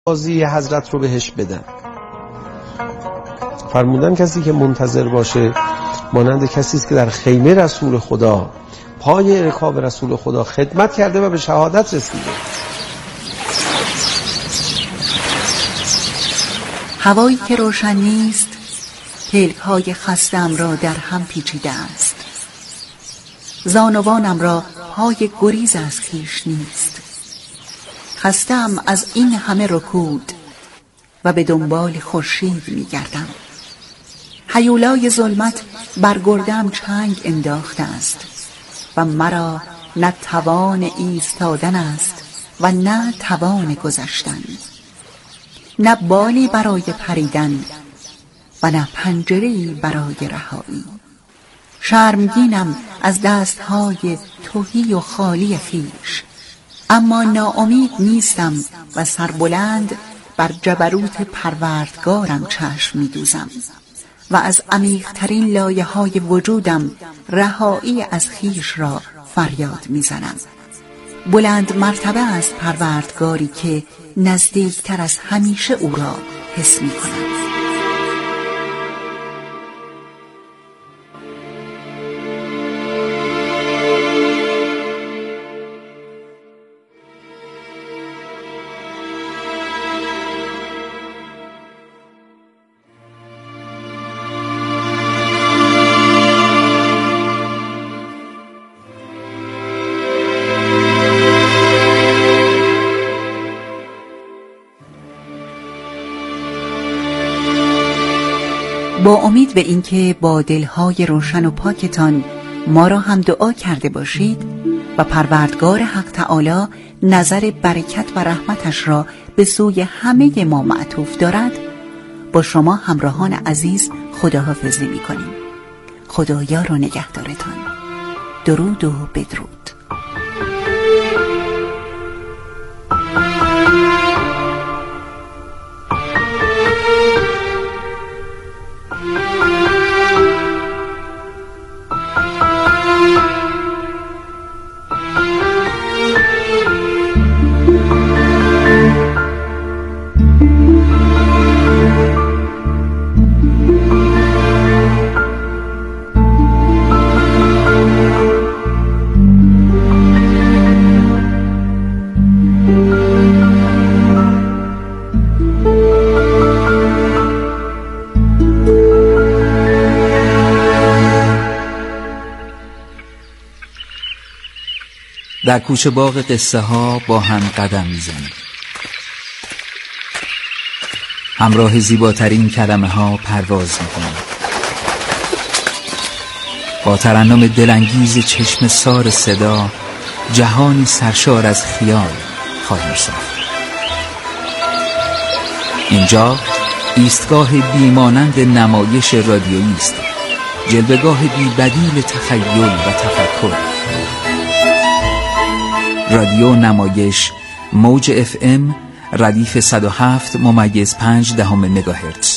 بازی حضرت رو بهش بدن. فرمودن کسی که منتظر باشه مانند کسی است که در خیمه رسول خدا پای رکاب رسول خدا خدمت کرده و به شهادت رسیده. هوایی که روشن نیست، پلک‌های خسته‌ام را در هم پیچیده است. زانوانم را پای گریز از خویش نیست. خسته‌ام از این همه رکود و به دنبال خورشید می‌گردم. هیولای ظلمت بر گرده‌ام چنگ انداخته است و مرا نه توان ایستادن است و نه توان گذشتن، نه بالی برای پریدن و نه پنجره‌ای برای رهایی. شرمگینم از دستهای تهی و خالی خویش، اما ناامید نیستم و سربلند بر جبروت پروردگارم چشم می‌دوزم و از عمیق‌ترین لایه‌های وجودم رهایی از خویش را فریاد می‌زنم. بلند مرتبه است پروردگاری که نزدیکتر از همیشه او را حس می‌کنم. با امید به اینکه با دلهای روشن و پاکتان ما را هم دعا کرده باشید و پروردگار حق تعالی نظر برکت و رحمتش را به سوی همه ما معطوف دارد، با شما همراهان عزیز خداحافظی می‌کنیم. خدایار و نگهدارتان. درود و بدرود. در کوچه باغ قصه ها با هم قدم میزنیم، همراه زیباترین کلمه ها پرواز میکنیم، با ترنم دلانگیز چشم سار صدا جهانی سرشار از خیال خواهیم ساخت. اینجا ایستگاه بیمانند نمایش رادیویی است، جلوه‌گاه بی‌بدیل تخیل و تفکر. رادیو نمایش موج FM ردیف 107.5 مگاهرتز.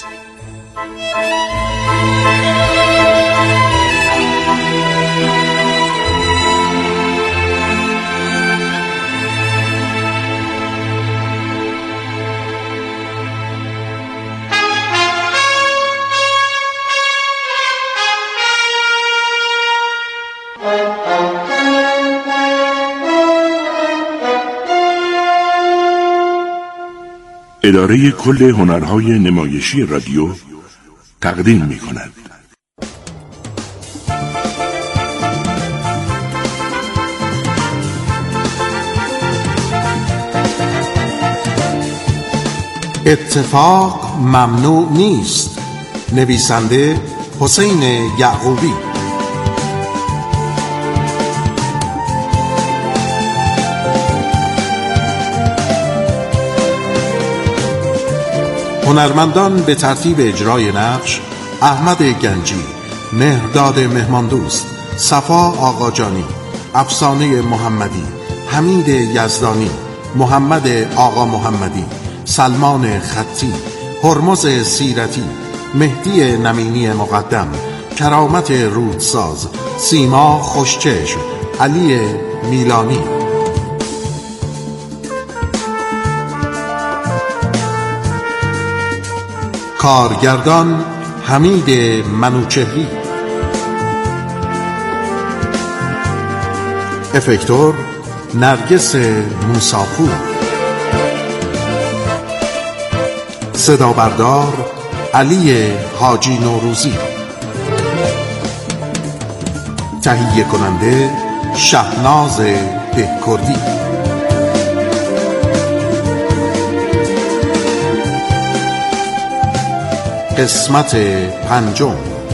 اداره کل هنرهای نمایشی رادیو تقدیم می‌کند. اتفاق ممنوع نیست. نویسنده حسین یعقوبی. هنرمندان به ترتیب اجرای نقش: احمد گنجی، مهرداد مهماندوست، صفا آقاجانی، افسانه محمدی، حمید یزدانی، محمد آقا محمدی، سلمان خطی، هرمز سیرتی، مهدی نمینی مقدم، کرامت رودساز، سیما خوشچشم، علی میلانی. کارگردان حمید منوچهری، افکتور نرگس موساپور، صدا بردار علی حاجی نوروزی، تهیه کننده شهناز بهکردی. قسمت 5.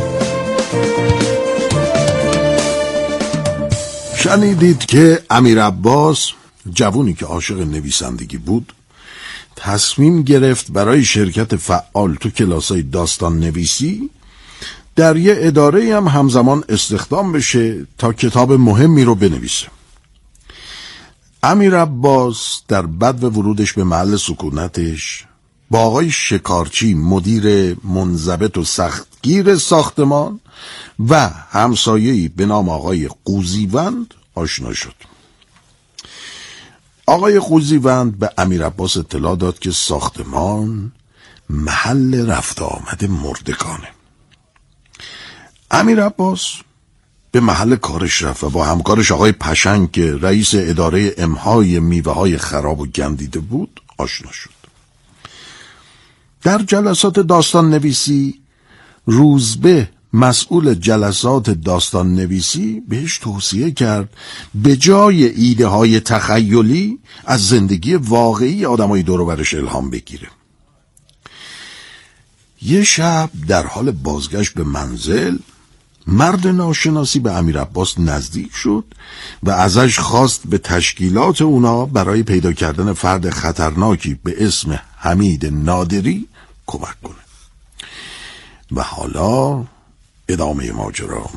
شنیدید که امیر عباس، جوونی که عاشق نویسندگی بود، تصمیم گرفت برای شرکت فعال تو کلاسای داستان نویسی در یه اداره هم همزمان استخدام بشه تا کتاب مهمی رو بنویسه. امیر عباس در بدو ورودش به محل سکونتش با آقای شکارچی، مدیر منضبط و سختگیر ساختمان و همسایه‌ای به نام آقای قوزیوند آشنا شد. آقای قوزیوند به امیر عباس اطلاع داد که ساختمان محل رفت آمد مردگانه. امیر عباس به محل کارش رفت و با همکارش آقای پشنگ که رئیس اداره امهای میوه های خراب و گندیده بود آشنا شد. در جلسات داستان نویسی، روزبه مسئول جلسات داستان نویسی بهش توصیه کرد به جای ایده های تخیلی از زندگی واقعی آدمای دور و برش الهام بگیره. یه شب در حال بازگشت به منزل، مرد ناشناسی به امیر عباس نزدیک شد و ازش خواست به تشکیلات اونا برای پیدا کردن فرد خطرناکی به اسم حمید نادری کمک کنه. و حالا ادامه ماجرا.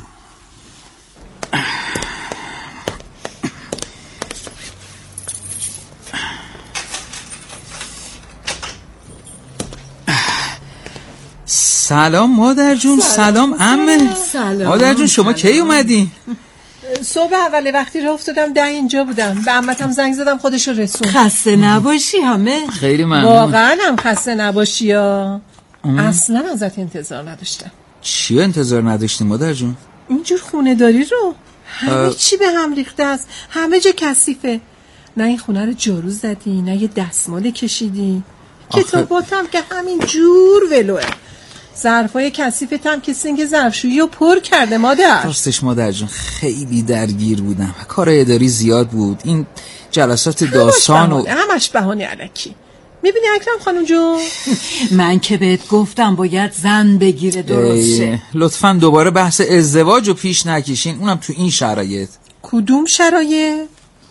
سلام مادر جون. سلام عمه. سلام مادر جون شما کی اومدی؟ صبح اول وقتی راه افتادم اینجا بودم، به عمتم زنگ زدم خودشو رسون. خسته نباشی همه. خیلی ممنون. واقعا هم خسته نباشی ها. اصلا ازت انتظار نداشتم. چی انتظار نداشتی مادر جون؟ اینجور خونه داری رو همه چی به هم ریخته است، همه جا کثیفه. نه این خونه رو جارو زدی، نه یه دستمال کشیدی. کتاباتم که همین جور ولوه. ظرفای کثیفت هم که سینک ظرفشویی رو پر کرده مادر. راستش مادر جون خیلی درگیر بودم، کار اداری زیاد بود، این جلسات داستان و همش بهانه الکی. میبینی اکرم خانم جون، من که بهت گفتم باید زن بگیره درست شه. لطفاً دوباره بحث ازدواج رو پیش نکشین، اونم تو این شرایط. کدوم شرایط؟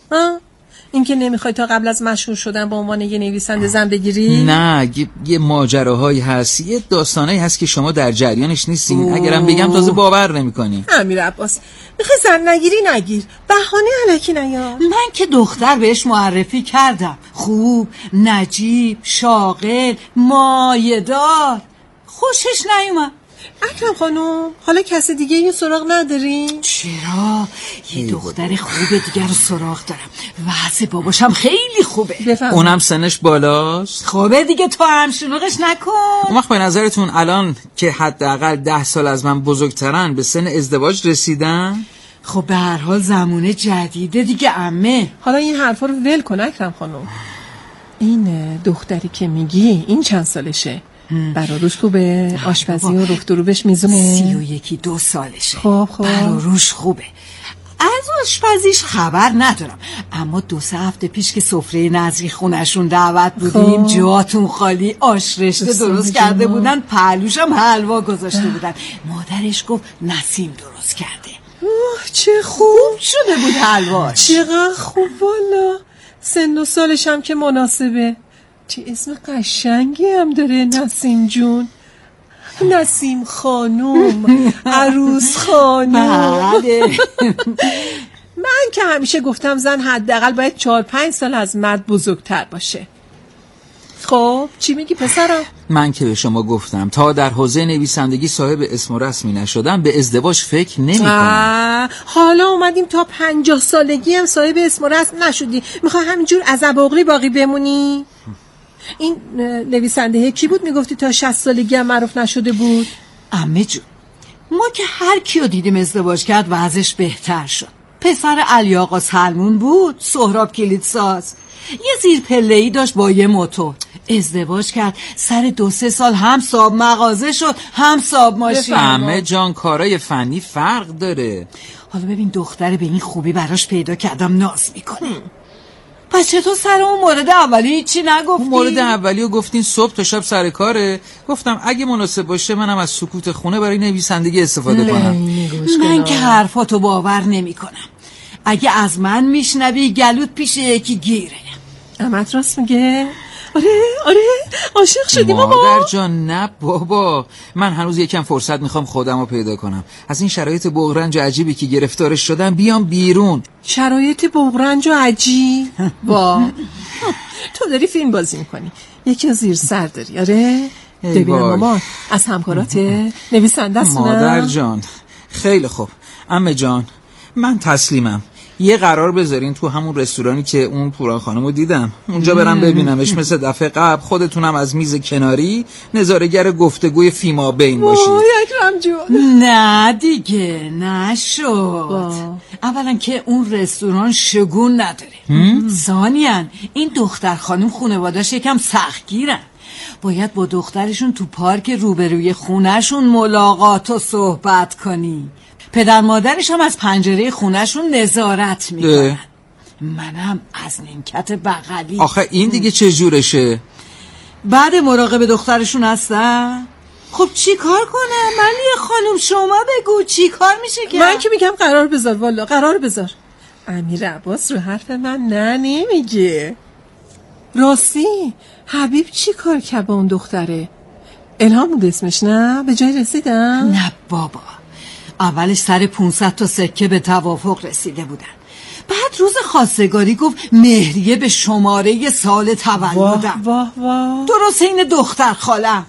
این که نمیخوای تا قبل از مشهور شدن به عنوان یه نویسنده زن بگیری؟ نه، یه ماجراهایی هست، یه داستانایی هست که شما در جریانش نیستین. اگرم بگم تازه باور نمی‌کنی. امیر عباس میخوای زن نگیری نگیر، بهانه الکی نیار. من که دختر بهش معرفی کردم، خوب، نجیب، شاغل، مایه‌دار. خوشش نیومد. اکرم خانم حالا کسی دیگه یه سراغ نداری؟ چرا؟ یه دختر خوبه دیگر رو سراغ دارم، وضع باباشم خیلی خوبه. بفهم. اونم سنش بالاست؟ خوبه دیگه، تو هم شلوغش نکن. اون وقت به نظرتون الان که حداقل 10 سال از من بزرگترن به سن ازدواج رسیدن؟ خب به هر حال زمونه جدیده دیگه عمه. حالا این حرفا رو ول کن اکرم خانم. این دختری که میگی این چند سالشه؟ براروش خوبه؟ آشپزی و رفت و روبش میزونه؟ 31-2 سالشه. خب براروش خوبه. از آشپزیش خبر ندارم، اما 2-3 هفته پیش که سفره نظری خونشون دعوت بودیم جاتون خالی، آش رشته درست کرده بودن، پهلوشم حلوا گذاشته بودن. مادرش گفت نسیم درست کرده. چه خوب شده بود حلواش. چقدر خوب والا. سن و سالش هم که مناسبه. چه اسم قشنگی هم داره نسیم جون. نسیم خانوم، عروس خانوم. من که همیشه گفتم زن حداقل باید 4-5 سال از مرد بزرگتر باشه. خب چی میگی پسرم؟ من که به شما گفتم تا در حوزه نویسندگی صاحب اسم و رسمی نشدم به ازدواج فکر نمی‌کنم. حالا اومدیم تا 50 سالگی هم صاحب اسم و رسم نشدی، میخوای همینجور عزب اغلی باقی بمونی؟ این نویسنده کی بود میگفتی تا 60 سالگی هم معروف نشده بود؟ عمه جون، ما که هر کیو دیدیم ازدواج کرد وضعش بهتر شد. پسر علی آقا سلمون بود، سهراب کلیدساز، یه زیر پله‌ای داشت با یه موتور، ازدواج کرد، سر 2-3 سال هم صاحب مغازه شد هم صاحب ماشین. عمه جان کارای فنی فرق داره. حالا ببین دختر به این خوبی براش پیدا کردم ناز میکنه. پس چطور سر اون مورد اولی هیچی نگفتی؟ مورد اولی رو گفتین صبح تا شب سر کاره. گفتم اگه مناسب باشه منم از سکوت خونه برای نویسندگی استفاده کنم. من که حرفاتو باور نمی کنم. اگه از من میشنوی گلوت پیش یکی گیره. عمت راست میگه؟ آره عاشق شدی بابا. مادر جان نه بابا، من هنوز یکم فرصت میخوام خودم رو پیدا کنم. از این شرایط بغرنج عجیبی که گرفتارش شدم بیام بیرون. شرایط بغرنج و عجیب؟ با تو داری فیلم بازی میکنی، یکی زیر سر داری. آره ببینم مامان از همکارات نویسنده است. مادر جان خیلی خوب. عمه جان من تسلیمم. یه قرار بذارین تو همون رستورانی که اون پوران خانمو دیدم اونجا برم ببینمش، مثل دفعه قبل خودتونم از میز کناری نظاره‌گر گفتگوی فیما بین باشید. اکرم جون نه دیگه نشد. اولا که اون رستوران شگون نداره، ثانیاً این دختر خانم خانواده‌اش یکم سختگیرن، باید با دخترشون تو پارک روبروی خونهشون ملاقات و صحبت کنی. پدر مادرش هم از پنجره خونهشون نظارت میکنن. منم از نیمکت بغلی. آخه این دیگه چه جورشه؟ بعد مراقب دخترشون هستن؟ خب چی کار کنم؟ ملیه خانم شما بگو چی کار میشه که؟ من که میگم قرار بذار، والا قرار بذار. امیر عباس رو حرف من نمیگه. راستی حبیب چی کار کرد با اون دختره؟ الهام بود اسمش، نه؟ به جای رسیدم؟ نه بابا، اولش سر 500 تا سکه به توافق رسیده بودن، بعد روز خواستگاری گفت مهریه به شماره سال تولدم. واه درست این دختر خالم.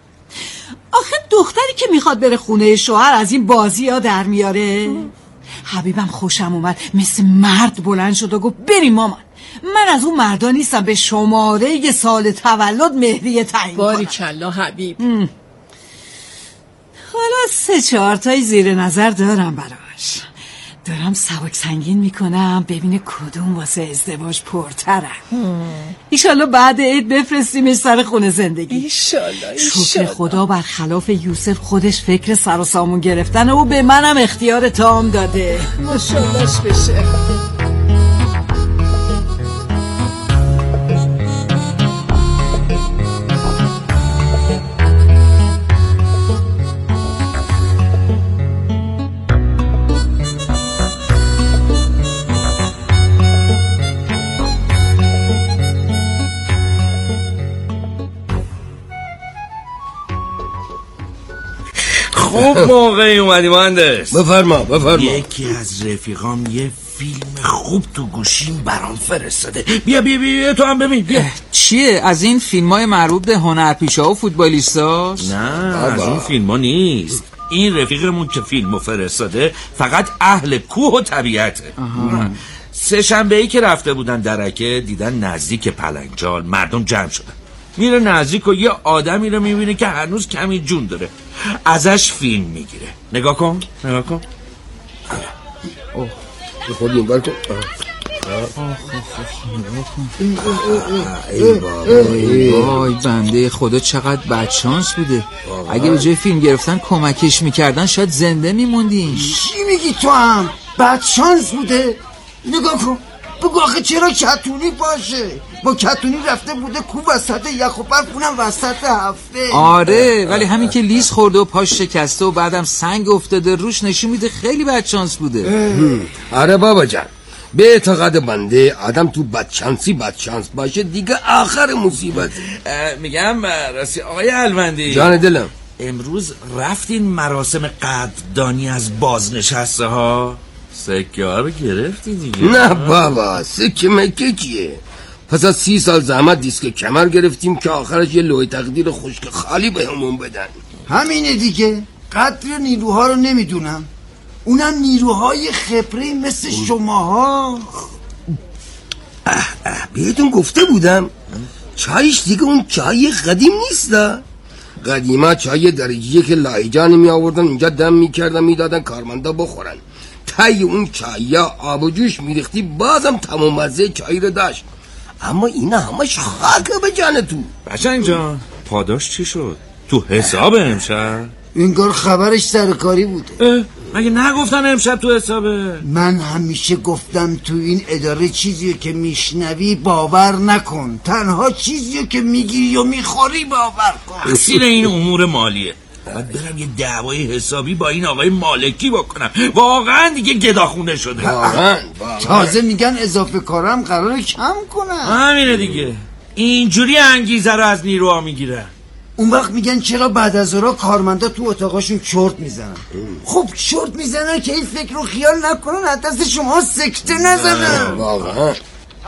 آخه دختری که میخواد بره خونه شوهر از این بازی ها در میاره. حبیبم خوشم اومد، مثل مرد بلند شد و گفت بریم مامان، من از اون مردا نیستم به شماره سال تولد مهریه تعیین کنم. باریکلا حبیب. حالا 3-4 تای زیر نظر دارم براش، دارم سبک سنگین میکنم ببینه کدوم واسه ازدواج پرترن. ایشالله بعد عید بفرستیمش سر خونه زندگی. ایشالله. شکر خدا برخلاف یوسف خودش فکر سر و سامون گرفتن و به منم اختیار تام داده. ماشاءاللهش بشه. خوب موقعی اومدی مهندس. بفرما. یکی از رفیقام یه فیلم خوب تو گوشیم برام فرستاده. بیا تو هم ببین. بیا. چیه؟ از این فیلمای مربوط به هنرپیشه‌ها و فوتبالیستاست؟ نه از اون فیلما نیست. این رفیقمون که فیلمو فرستاده فقط اهل کوه و طبیعته. سه شنبه‌ای که رفته بودن درکه دیدن نزدیک پلنگجال مردم جمع شدن. میره نزدیک و یه آدمی رو میبینه که هنوز کمی جون داره، ازش فیلم میگیره. نگاه کن خودیم برکن. وای بنده خدا چقدر بدشانس بوده. اگه به جای فیلم گرفتن کمکش میکردن شاید زنده میموندیم. چی میگی تو هم؟ بدشانس بوده؟ نگاه کن بگو آخه چرا کتونی باشه؟ با کتونی رفته بوده کو وسط یخ و برف، اونم وسط هفته. آره ولی همین که لیز خورده و پاش شکسته و بعدم سنگ افتاده روش نشون میده خیلی بدشانس بوده. آره بابا جان، به اعتقاد بنده آدم تو بدشانس باشه دیگه آخر مصیبت. میگم راستی آقای الوندی، جان دلم، امروز رفتین مراسم قدردانی از بازنشسته ها؟ سکه ها رو گرفتی دیگه؟ نه بابا، سکه مکه کیه؟ پس از 30 سال زحمت دیسک کمر گرفتیم که آخرش یه لوح تقدیر خشک خالی بهمون بدن. همینه دیگه. قدر نیروها رو نمیدونم، اونم نیروهای خبره مثل شماها. بهتون گفته بودم چایش دیگه اون چای قدیم نیست. قدیما چای درجیه که لایجان می آوردن اینجا دم میکردن میدادن کارمندا بخورن. تای اون چای آب و جوش میریختی بازم تمام مزه چای رو داشت. اما اینا همش خاک به جان تو. قشنگ جان پاداش چی شد؟ تو حساب امشب؟ انگار خبرش سرکاری بوده. مگه نگفتن امشب تو حسابه؟ من همیشه گفتم تو این اداره چیزیه که میشنوی باور نکن، تنها چیزیه که میگیری و میخوری باور کن. تقصیر این امور مالیه. باید برم یه دعوای حسابی با این آقای مالکی بکنم. واقعا دیگه گداخونه شده. واقعا تازه میگن اضافه کارم قراره کم کنم. همینه دیگه، اینجوری انگیزه رو از نیروها میگیره. اون وقت میگن چرا بعد از ظهر کارمندا تو اتاقاشون چرت میزنن. خب چرت میزنن که این فکر رو خیال نکنن از دست شما سکته نزنن. واقعا توجه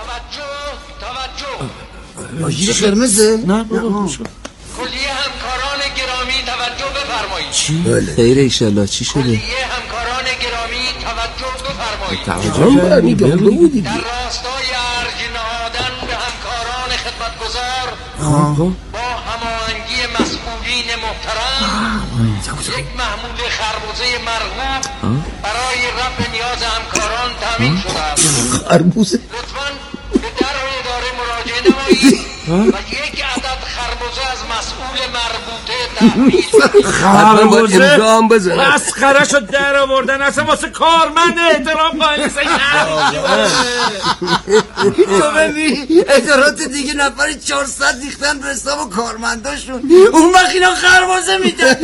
آجیل قرمزه؟ نه بابا کلیه همکاران گرامی توجه بفرمایید. چی؟ خیره ایشالله چی شده؟ کلیه همکاران گرامی توجه بفرمایید. در راستای ارج نهادن به همکاران خدمتگزار با هماهنگی مسئولین محترم یک محمول خربزه مرغوب برای رفع نیاز همکاران تامین شده است. خربوزه؟ لطفاً به در اداره مراجعه نمایید و یک عدد خربزه از مسئول مربوطه تحویل. خربزه؟ مسخره شد در آوردن اصلا واسه کارمند احترام قائل نیست. تو ببین ادارات دیگه نفر 400 ریختن به حساب کارمنداشون، اون وقت اینا خربزه میدن.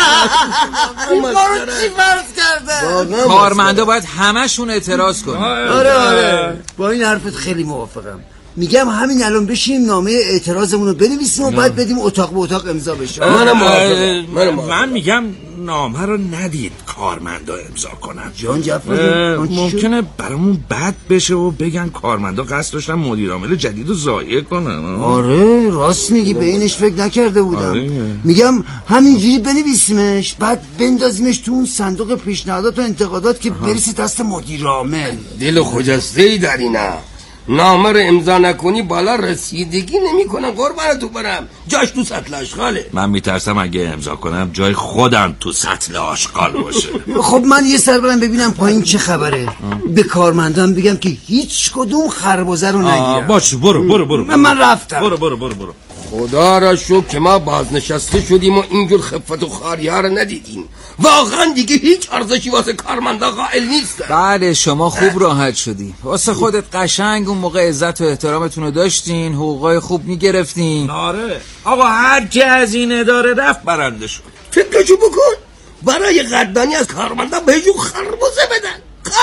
این کارو چی فرض کرده؟ کارمندا باید همشون اعتراض کنن. آره با این حرفت خیلی موافقم. میگم همین الان بشیم نامه اعتراضمون رو بنویسیم و بعد بدیم اتاق به اتاق امضا بشه. من میگم نامه رو ندید کارمندا امضا کنن. جان جعفر ممکنه برامون بد بشه و بگن کارمندا قصد داشتن مدیر عامل جدید رو ضایع کنن. آره راست میگی، به اینش فکر نکرده بودم. میگم همینجوری بنویسیمش بعد بندازیمش تو اون صندوق پیشنهادات و انتقادات که برسه دست مدیر عامل. دل خجسته‌ای در اینا. نامه رو امضا نکنی بالا رسیدگی نمی کنم قربانتو برم، جاش تو سطل آشغاله. من میترسم اگه امضا کنم جای خودم تو سطل آشغال باشه. خب من یه سر برم ببینم پایین چه خبره. به کارمندان بگم که هیچ کدوم خربزه رو نگیرم. باشه برو من رفتم. برو خدا را شکر که ما بازنشسته شدیم و اینجور خفت و خاری‌ها رو ندیدیم. واقعا دیگه هیچ ارزشی واسه کارمندا قائل نیست. بله شما خوب راحت شدی. واسه خودت قشنگ اون موقع عزت و احترامتون رو داشتین، حقوقای خوب میگرفتین. آره آقا هر کی از این اداره رفت برنده شد. فکرشو بکن برای قدردانی از کارمندا بهشون خربزه بدن.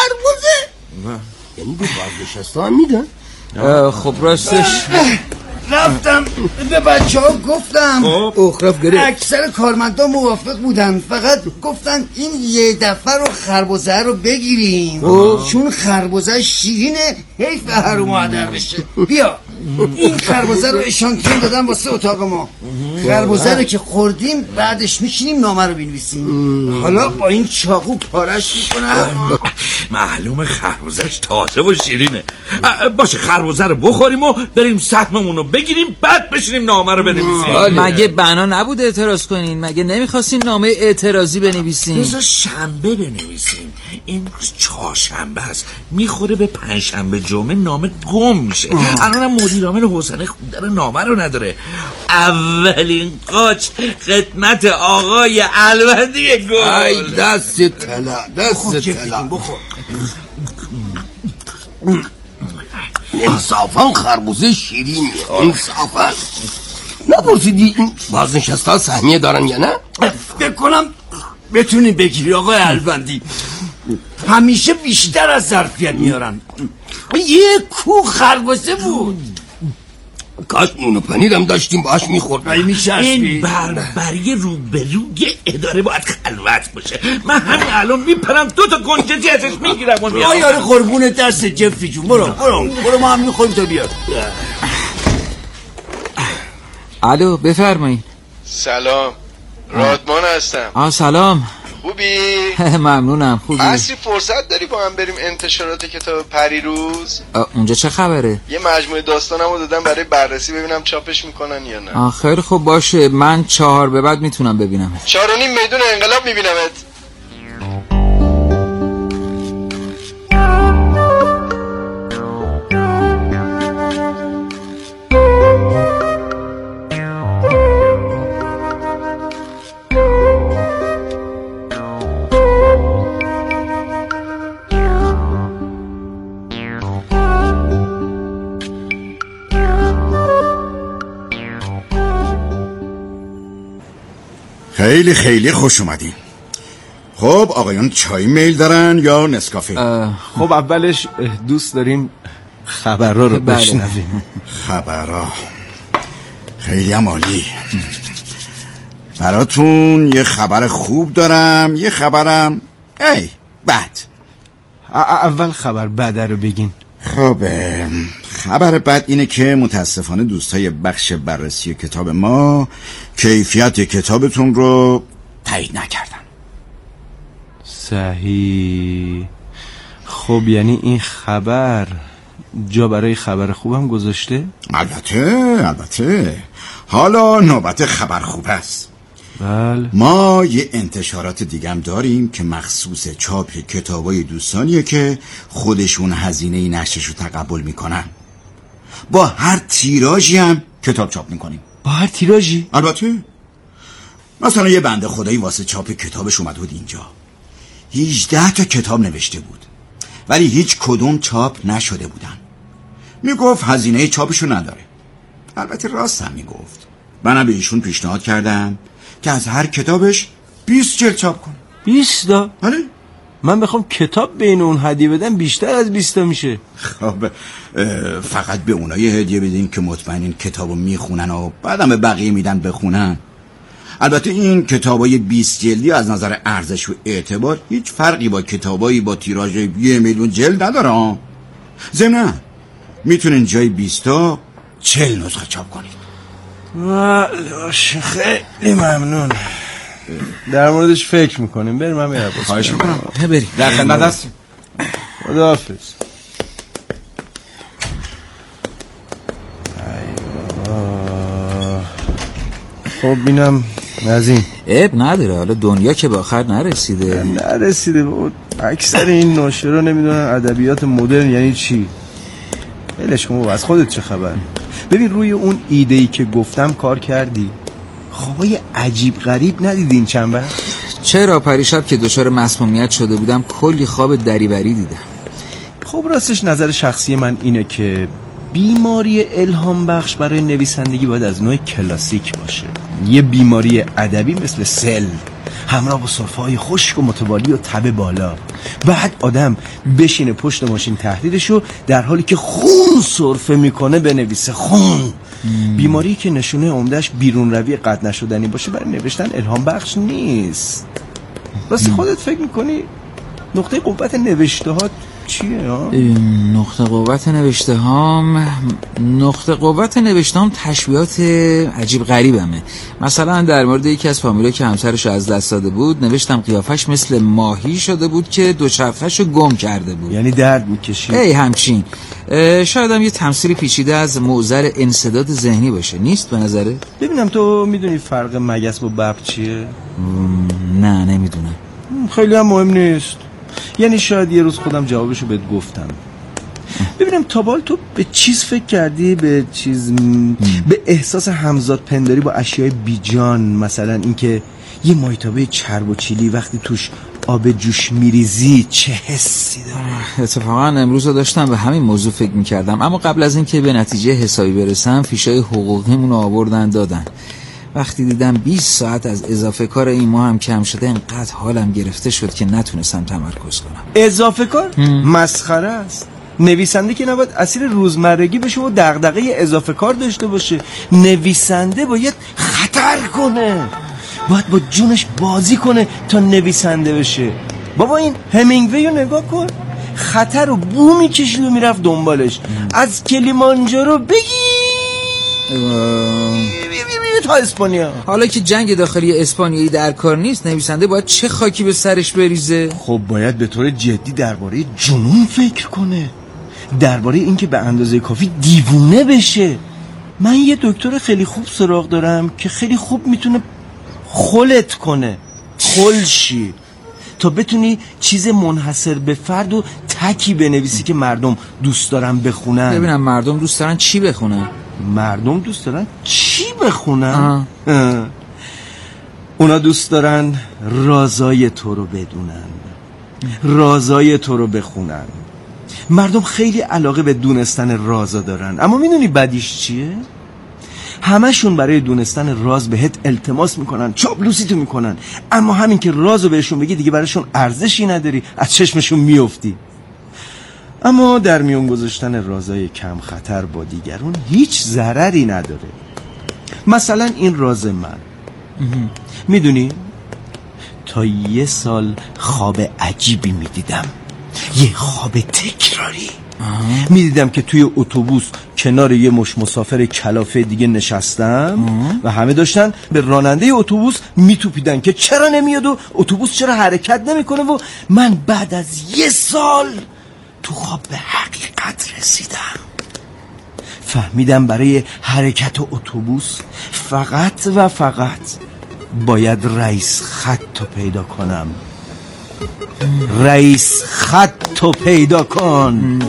خربزه یعنی به بازنشسته هم میدن. خب راستش رفتم به بچه ها گفتم اکثر کارمندا موافق بودن، فقط گفتن این یه دفعه رو خربزه رو بگیریم چون خربزه شیرینه حیف هر مادر بشه. بیا این خربزه رو اشانتیون دادم واسه اتاق ما. خربزه رو که خوردیم بعدش میشینیم نامه رو بنویسیم. حالا با این چاقو پارش میکنم. معلومه خربزهش تازه و شیرینه. باشه خربزه رو بخوریم و بریم سهممون رو بگیریم بعد بشینیم نامه رو بنویسیم. مگه بنا نبود اعتراض کنین؟ مگه نمیخواستین نامه اعتراضی بنویسین؟ بذار شنبه بنویسیم. این روز چهارشنبه است، میخوره به پنجشنبه جمعه نامه گم میشه. الانم مدیر عامل حسنه خوندن نامه رو نداره. اولین قاچ خدمت آقای الوندی گل. ای دست طلا بخور. انصافا خربوزه شیرینی. انصافا نپرسیدی این بازنشسته سهمیه دارن یا نه؟ فکر کنم بتونی بگیری آقای الوندی. همیشه بیشتر از ظرفیت میارن. یه کو خربزه بود. کاش نون و پنیرم داشتیم باش میخوردم. این بربری روبروی اداره باید خلوت باشه. من همین الان میپرم 2 تا گنجشی ازش میگیرم و میام. یارو قربون دست جفری جون. برو ما هم میخوریم تا بیاد. الو بفرمایید. سلام رادمان هستم. سلام. خوبی؟ ممنونم. خوبی؟ عصری فرصت داری با هم بریم انتشارات کتاب پریروز؟ اونجا چه خبره؟ یه مجموعه داستانمو دادم برای بررسی، ببینم چاپش میکنن یا نه. خیلی خوب باشه، من 4 به بعد میتونم ببینم. 4:30 میدون انقلاب میبینمت. خیلی خیلی خوش اومدین. خب آقایان چای میل دارن یا نسکافه؟ خب اولش دوست داریم خبرها رو بشنویم. خبرها خیلی هم عالی. براتون یه خبر خوب دارم، یه خبرم بد. اول خبر بد رو بگین. خب خبر بد اینه که متاسفانه دوستای بخش بررسی کتاب ما کیفیت کتابتون رو تایید نکردن. صحیح. خب یعنی این خبر جا برای خبر خوبم گذاشته؟ البته حالا نوبت خبر خوب است. بله. ما یه انتشارات دیگه هم داریم که مخصوص چاپ کتابای دوستانیه که خودشون هزینه نشرشو تقبل میکنن. با هر تیراژی هم کتاب چاپ میکنیم. با هر تیراژی؟ البته. مثلا یه بنده خدایی واسه چاپ کتابش اومد بود اینجا 18 تا کتاب نوشته بود ولی هیچ کدوم چاپ نشده بودن. میگفت هزینه چاپشو نداره. البته راست هم میگفت. منم به ایشون پیشنهاد کردم که از هر کتابش 20 جلد چاپ کن. 20 تا؟ آره. من بخوام کتاب بین اون هدیه بدم بیشتر از 20 تا میشه. خب فقط به اونایی هدیه بدین که مطمئنین کتابو میخونن و بعدم به بقیه میدن بخونن. البته این کتابای 20 جلدی از نظر ارزش و اعتبار هیچ فرقی با کتابایی با تیراژ 1 میلیون جلد نداره. ضمن میتونین جای 20 تا 40 نسخه چاپ کنید. خیلی ممنون. در موردش فکر میکنیم. بریم هم یه خواهش میکنم. بریم. در خدمت هستیم. خداحافظ. خب اینم نزین. عیب نداره، حالا دنیا که به آخر نرسیده. بود. اکثر این ناشرا نمیدونن ادبیات مدرن یعنی چی. ولش کن از خودت چه خبر. ببین روی اون ایده‌ای که گفتم کار کردی؟ خوابای عجیب غریب ندیدین چند وقت؟ چرا پریشب که دچار مسمومیت شده بودم کلی خواب دریوری دیدم. خب راستش نظر شخصی من اینه که بیماری الهام بخش برای نویسندگی باید از نوع کلاسیک باشه. یه بیماری ادبی مثل سل همراه با سرفه‌های خشک و متوالی و تب بالا. بعد آدم بشینه پشت ماشین تحریرشو در حالی که خون سرفه میکنه بنویسه. خون بیماری که نشونه عمده‌اش بیرون روی قطع نشدنی باشه برای نوشتن الهام بخش نیست. واسه خودت فکر میکنی نقطه قوت نوشته ها چیه؟ نقطه قوت نوشتهام تشبیهات عجیب غریبمه. مثلا در مورد یکی از فامیلایی که همسرش از دست داده بود نوشتم قیافش مثل ماهی شده بود که دوچرخه‌شو گم کرده بود. یعنی درد میکشید. همچین. شاید هم یه تمثیل پیچیده از معضل انسداد ذهنی باشه. نیست به نظره؟ ببینم تو میدونی فرق مگس با ببر چیه؟ نه نمیدونم. خیلی هم مهم نیست. یعنی شاید یه روز خودم جوابشو بهت گفتم. ببینم تابال تو به چیز فکر کردی؟ به احساس همزاد پنداری با اشیاء بیجان، مثلا اینکه یه مایتابه چرب و چیلی وقتی توش آب جوش میریزی چه حسی داره؟ اتفاقا امروز داشتم به همین موضوع فکر میکردم، اما قبل از اینکه به نتیجه حسابی برسم فیشای حقوقیمون رو آوردن دادن. وقتی دیدم 20 ساعت از اضافه کار این ماه هم کم شده انقدر حالم گرفته شد که نتونستم تمرکز کنم. اضافه کار؟ مسخره است. نویسنده که نباید اسیر روزمرگی بشه و دغدغه اضافه کار داشته باشه. نویسنده باید خطر کنه، باید با جونش بازی کنه تا نویسنده بشه. بابا این همینگوی رو نگاه کن، خطر رو بو میکشید و میرفت دنبالش. از کلیمانجارو بگی میره تا اسپانیا. حالا که جنگ داخلی اسپانیایی در کار نیست، نویسنده باید چه خاکی به سرش بریزه؟ خب باید به طور جدی درباره جنون فکر کنه، درباره اینکه به اندازه کافی دیوونه بشه. من یه دکتر خیلی خوب سراغ دارم که خیلی خوب میتونه خلت کنه، خلشی، تا بتونی چیز منحصر به فرد و تکی بنویسی که مردم دوست دارن بخونن. ببینم مردم دوست دارن چی بخونن؟ مردم دوست دارن چی بخونن؟ اونا دوست دارن رازای تو رو بدونن، رازای تو رو بخونن. مردم خیلی علاقه به دونستن رازا دارن، اما میدونی بدیش چیه؟ همشون برای دونستن راز بهت التماس میکنن، چاپلوسی تو میکنن، اما همین که رازو بهشون بگی دیگه براشون ارزشی نداری، از چشمشون میافتی. اما در میون گذاشتن رازای کم خطر با دیگرون هیچ ضرری نداره. مثلا این راز من، میدونی تا 1 سال خواب عجیبی میدیدم، یه خواب تکراری. میدیدم که توی اتوبوس کنار یه مش مسافر کلافه دیگه نشستم و همه داشتن به راننده اتوبوس میتوپیدن که چرا نمیاد و اتوبوس چرا حرکت نمیکنه، و من بعد از 1 سال تو خواب به حقیقت رسیدم. فهمیدم برای حرکت اتوبوس فقط و فقط باید رئیس خط رو پیدا کنم. رئیس خط رو پیدا کن.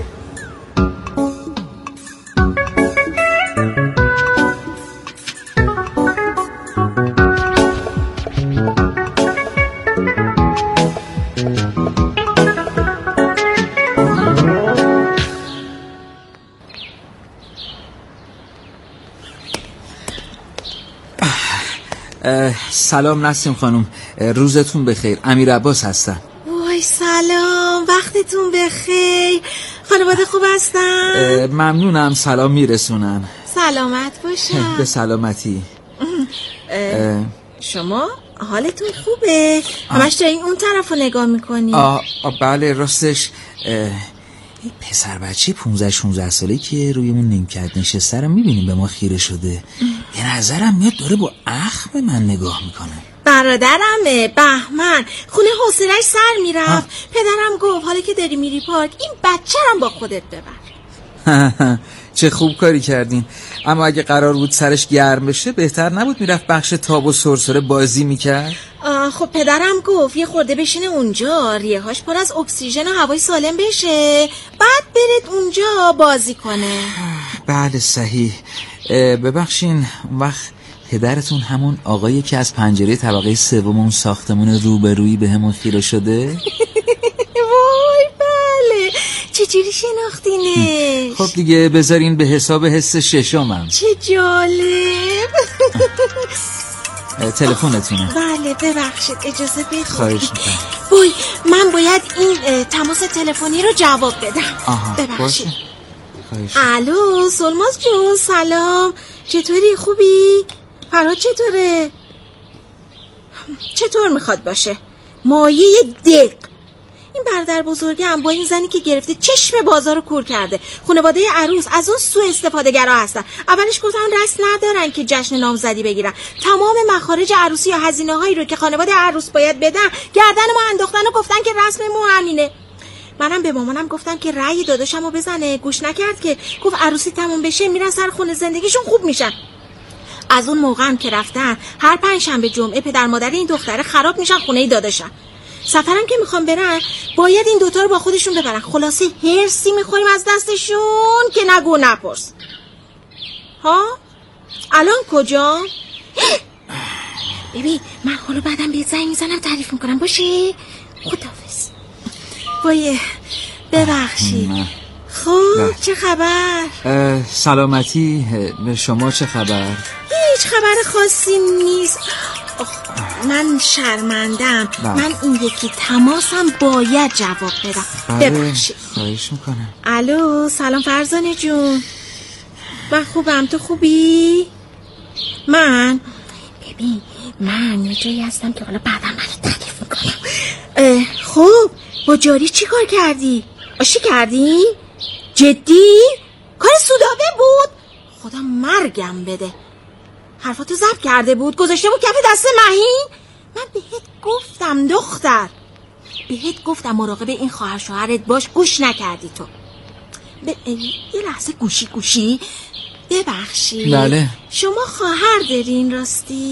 سلام نسیم خانم، روزتون بخیر. امیر عباس هستم. وای سلام، وقتتون بخیر. خانواده خوب هستن؟ ممنونم، سلام میرسونم. سلامت باشم. به سلامتی. شما حالتون خوبه؟ همش دارین اون طرف رو نگاه میکنی؟ بله راستش پسر بچه 15-16 ساله که روی اون نیمکت نشسته رو میبینیم به ما خیره شده. به نظرم میاد داره با اخم به من نگاه میکنه. برادرمه بهمن، خونه حوصله‌اش سر میرفت. پدرم گفت حالا که داری میری پارک این بچه رم با خودت ببر. چه خوب کاری کردین. اما اگه قرار بود سرش گرم بشه بهتر نبود میرفت بخش تاب و سرسره بازی میکرد؟ خب پدرم گفت یه خورده بشینه اونجا، ریه‌هاش پر از اکسیژن و هوای سالم بشه، بعد برید اونجا بازی کنه. بله صحیح. ببخشین، اون وقت پدرتون همون آقایی که از پنجره طبقه 3 اون ساختمون روبرویی به همون خیره شده؟ وای بله، چجوری شناختینش؟ خب دیگه بذارین به حساب حس ششمم. چه جالب. تلفنتونه؟ بله ببخشید اجازه بدید. خواهش میکنم. وای من باید این تماس تلفنی رو جواب بدم. ببخشید. الو سلماز جون، سلام، چطوری؟ خوبی؟ فرهاد چطوره؟ چطور میخواد باشه؟ مایه دق. این برادر بزرگم با این زنی که گرفته چشم بازار رو کور کرده. خانواده عروس از اون سوء استفاده گرا هستن. اولش گفتن رسم ندارن که جشن نامزدی بگیرن. تمام مخارج عروسی یا هزینه هایی رو که خانواده عروس باید بدن گردن ما انداختن و گفتن که رسممون همینه. منم به مامانم گفتم که رأی داداشمو بزنه، گوش نکرد که گفت عروسی تموم بشه میرن سر خونه زندگیشون خوب میشن. از اون موقع هم که رفتن هر 5 شنبه جمعه پدر مادر این دختره خراب میشن خونه داداشم. سفرم که میخوام برن باید این دوتا رو با خودشون ببرن. خلاصه هرسی میخوریم از دستشون که نگو نپرس. ها الان کجا؟ ببین من حالا بعدم بهت زنگ میزنم تعریف میکنم باشه؟ خداحافظ. وای ببخشید. خب چه خبر؟ سلامتی. به شما چه خبر؟ هیچ خبر خاصی نیست. من شرمندم. من این یکی تماسم باید جواب بدم. ببخشید. خواهش میکنم. الو سلام فرزانه جون، من خوبم، تو خوبی؟ من ببین من یه جایی هستم که حالا بعدم من تعریف میکنم. خب با جاری چی کار کردی؟ آشی کردی؟ جدی؟ کار سودابه بود؟ خدا مرگم بده. حرفاتو ضبط کرده بود گذاشته بود کف دست مهین. من بهت گفتم دختر، بهت گفتم مراقب این خواهر شوهرت باش، گوش نکردی تو. یه لحظه گوشی ببخشید. بله. شما خواهر دارین راستی؟